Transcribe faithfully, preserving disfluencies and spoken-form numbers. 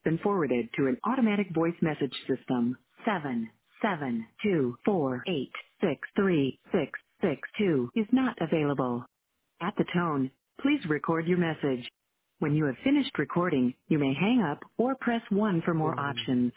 been forwarded to an automatic voice message system. seven seven two four eight six three six six two is not available. At the tone, please record your message. When you have finished recording, you may hang up or press one for more Um, options.